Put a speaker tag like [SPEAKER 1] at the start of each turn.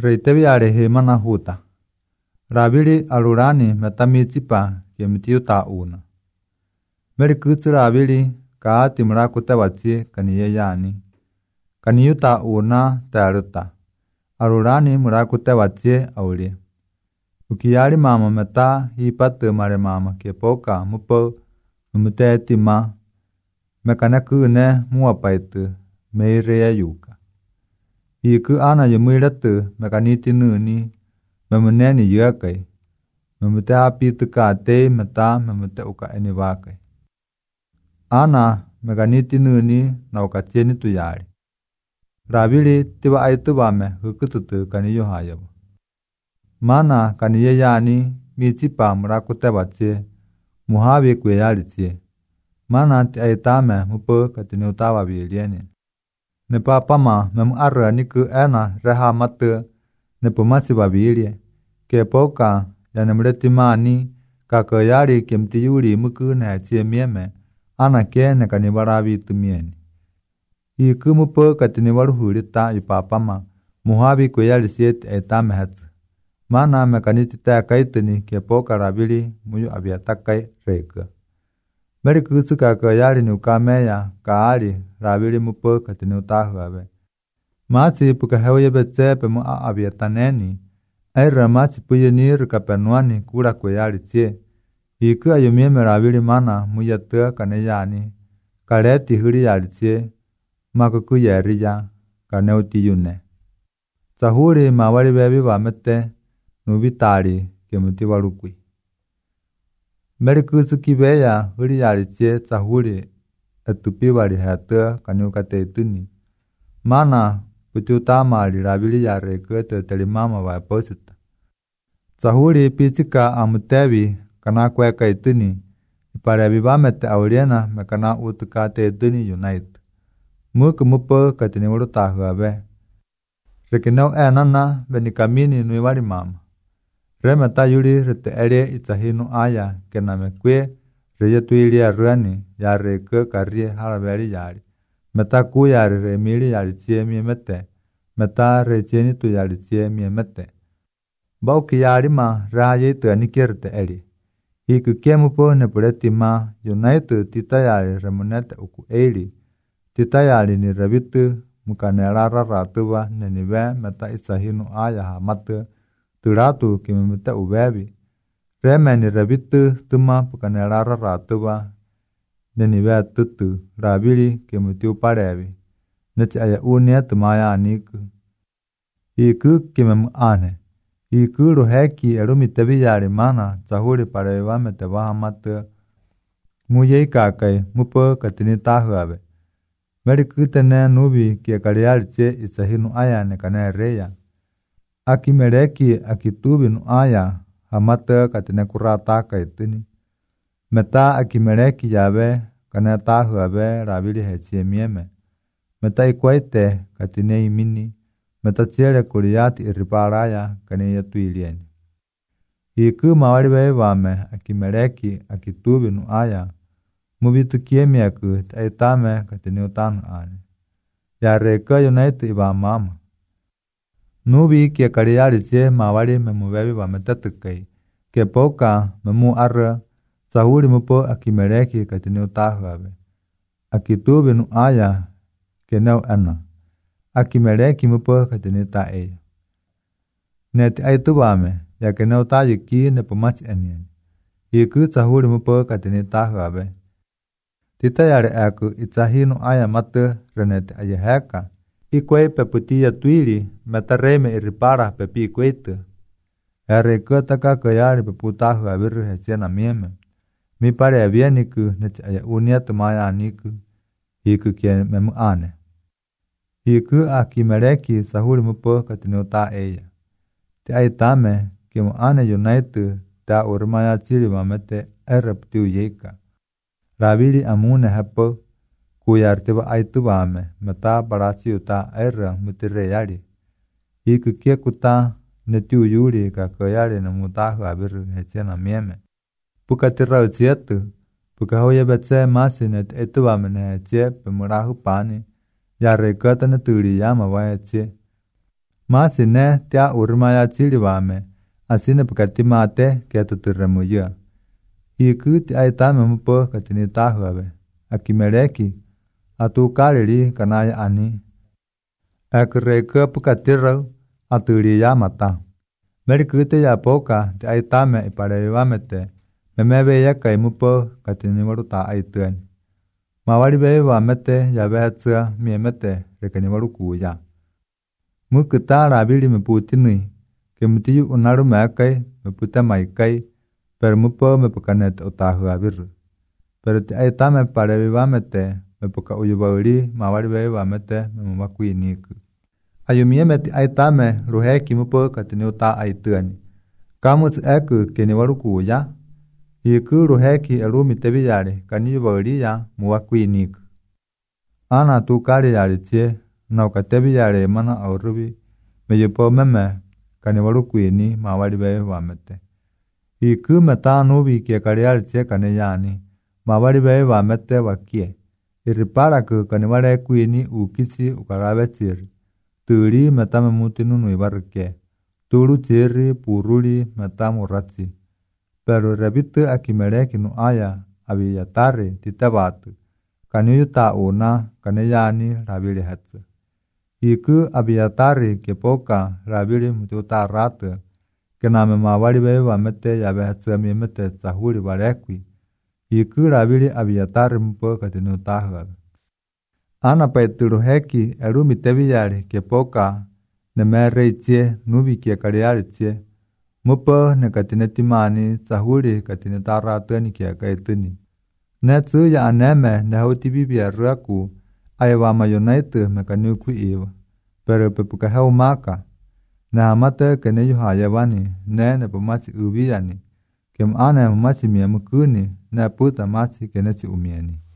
[SPEAKER 1] Reitevi arehe mana huta. Rabili alurani metamitipa kemtiu tauna. Merikutsu rabili kaati murakuta watsi kaniye yani. Kaniyu tauna taruta. Alurani murakuta watsi auli. Ukiyari mama meta hipatu mare mama kepoka mupo mumutetima. Mekanakune muapaitu meireya yuka. Iku ana yumuiratu mekaniti nuni memuneni yakai. Memute apitu kate meta memute uka eniwakai. Ana mekaniti nuni na ukacheni tuyari. Rabili tiba aitu bame hukututu kaniyo hayabu. Mana kaniye yani michipa murakute watse muhabi kweyari tsie. Mana ti aitame mupo katini utawa bilieni. Nepa pama memu arra niku ena reha matu nepu masi babilie. Kepoka ya nemreti mani kakayari kemti yuri muku na tsie mieme ana ke ne kanibarabi tumieni. Iku mupo katini waruhurita ipapama muhabi kweyari siet aitame hatsu. Mana mekaniti ta kaitini kepoka rabili muyu abiatakai reka. Merikusu kakayari ni ukameya kaari rabili mupo katini utahuabe. Matsi pukahewe betsepe mu abiataneni. Aira matsi puye niru kapenuani kura kweyari tsie. Iku ayumieme rabili mana muyatua kaneyani. Kareti huri yari tsie. Makuku yeriya kaneuti yune. Tsahuri mawari bebi wamete nubitari kemuti warukui. Merikusu kibeya huri yari tsie tsahuri etupi wari hatua kaniukate ituni. Mana puti utamari rabili yari kete telimama wa posita. Tsahuri pichika amutevi kana kweka ituni. Ipare abibamete auriena mekana utukate ituni unite. Muku mupo katini urutahuabe. Rekinau enana benikamini nuiwari mama. Remeta yuri rete ere itahinu aya kename kwe reyetuilia ruani ya reke karie haraberi yari. Meta ku yari remili yari tsie miemete. Meta recheni tu yari tsie miemete. Bauki yari ma raye itu anikirte eri. Iku kemupo nepureti ma yunaitu tita yari remunete uku eili. Tita yari ni rebitu mukanera raratuwa neniwe meta isahinu aya hamatu. Turatu kimemute ubebi. Remeni rebitu tuma pukanera raratuwa neniwe tutu rabili kimuti uparebi. Neti aya unia tumaya aniku. Iku kimemu ane. Iku ruheki erumitebi yari mana tsahuri parewa metewa hamatu. Muye ikakai mupo katini tahuabe. Meriku tene nubi kia kariari tse isahinu aya nekane reya. Aki mereki akitubi nu aya hamata katine kurata kaitini. Meta aki mereki yabe kane tahuabe rabili hechie mieme. Meta ikwaite katine imini. Meta tiere kuriati iriparaya kane yetu ilieni. Iku mawaribe wame aki mereki akitubi nu aya. Mubitu kiemiaku taitame katine utanu ane. Ya reka yunaitu iba mama. Nubi kia kariari tsie mawari memubebi wametetukai. Kepoka memu arra. Sahuri mupo akimereki katini utahuabe. Akitubi nu aya keneu ana. Akimereki mupo katini taeya. Neti aitu wame ya keneu tayiki nepumachi enyen. Iku sahuri mupo katini tahuabe. Tita yari aku itahinu aya matu reneti ayaheka. Ikwei peputia tuili meta reme iripara pepi ikweitu. Ere kutaka kayari peputahu abiru hesiana mieme. Mi pare abieniku neti aya unia tumaya aniku. Iku kie memu ane. Iku akimereki sahuri mupo katinuta eya. Ti aitame kimu ane yunaitu ta urmaya chili mamete ere putiu yeka. Rabili amune hapo. Kuyartiba aitubame meta barasi uta era mutire yari. Iku kia kuta netiu yuri kakayari na mutahu abiru hechena mieme. Puka tira utsietu. Puka hoye betse masi net etubame ne hechie pemurahu pani. Ya rekata neturi yama wa hechie. Masi ne tia urmaya chili wame, asine pakati mate kia tuturemu ya. Iku ti aitame mupo katini tahuabe. Akimeleki, atu kalili kanaya ani. Akureke pukatirau, aturi ya mata. Merikute ya poka ti aitame ipare wamete, memebe ya kaimupo katini waruta aituani. Mawali be wamete ya behatsa miemete rekani warukuya. Mukuta rabili meputini, kemutiyu unaru mekai, meputa maikai, per mupo mepukanet otahua biru. Pero ti aitame pare vivamete, mepuka uyubauli, mawali be wamete, memumakui niku. Ayumie ti aitame ruheki mupo katini uta aituani. Kamus eku keni warukuya, iku ruheki elumi tebiyari, kani yubauli ya muwakui niku. Ana tu kari yari chie, na ukatebi yare mana aurubi, meyepo meme, kani warukuini mawali be wamete. Iku meta nubi kia kari yari chie kani yani, mawali be wamete wakie. Iripara ku kani wale kuini ukisi ukarabe chiri. Turi meta memuti nunu ibaruke. Turu chiri puruli meta muratsi. Pero rebitu akimeleki nu aya, abiyatari titabatu. Kani yuta una, kani yani rabili hatsu. Iku abiyatari kepoka rabili mututa ratu. Kename mawali be wamete yabe hatsu miemete tsahuli walekwi. Iku rabili abiyatari mpo katinu tahuabe. Ana paituru heki erumi tebiyari kepoka nemere ichie nubi kia kariari chie. Mupo ne katinetimani tsahuli katineta ratu kia kaituni. Netsu ya aneme nehauti bibia ruaku ayawa mayonaitu mekaniuku iwa. Pero pepuka hau maka. Nehamate kene yuha yawani ne pamachi ubiyani. Kem ane mamachi miamukuni ne puta machi kene si umieni.